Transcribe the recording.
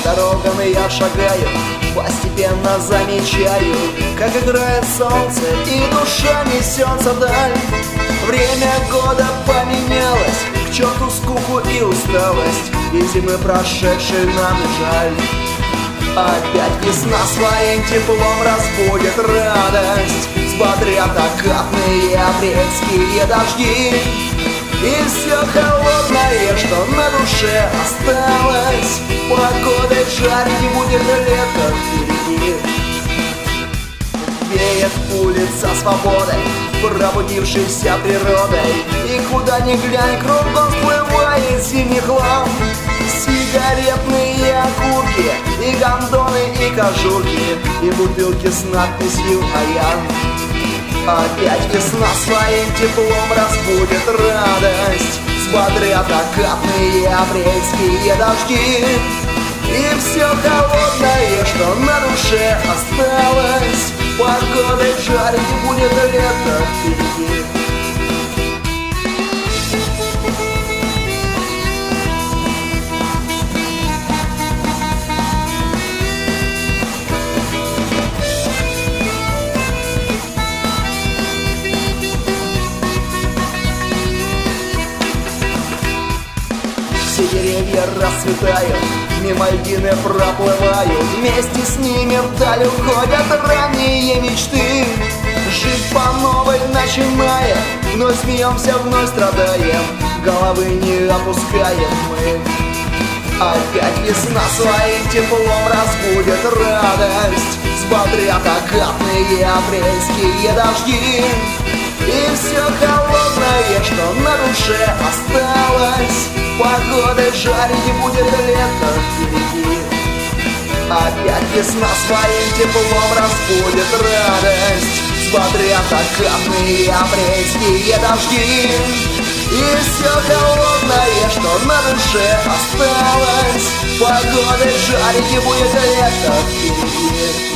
дорогам я шагаю, постепенно замечаю, как играет солнце и душа несется вдаль. Время года поменялось, к черту скуку и усталость, и зимы прошедшей нам не жаль. Опять весна своим теплом разбудит радость, взбодрят закатные апрельские дожди. И все холодное, что на душе осталось, погодой жарить не будет лето впереди. Веет улица свободой, пробудившейся природой, и куда ни глянь, кругом всплывает зимний хлам. Сигаретные окурки, и гондоны, и кожурки, и бутылки с надписью «Аян». Опять весна своим теплом разбудит радость, взбодрят закатные апрельские дожди. И все холодное, что на душе осталось, погодой жарить будет лето впереди. Все деревья расцветают, мимо льдины проплывают, вместе с ними вдаль уходят ранние мечты. Жить по новой начиная, вновь смеемся, вновь страдаем, головы не опускаем мы. Опять весна своим теплом разбудит радость, взбодрят закатные апрельские дожди. И все холодное, что на душе осталось, погодой жарить будет лето впереди. Опять весна своим теплом разбудит радость, взбодрят закатные апрельские дожди. И все холодное, что на душе осталось, погодой жарить будет лето впереди.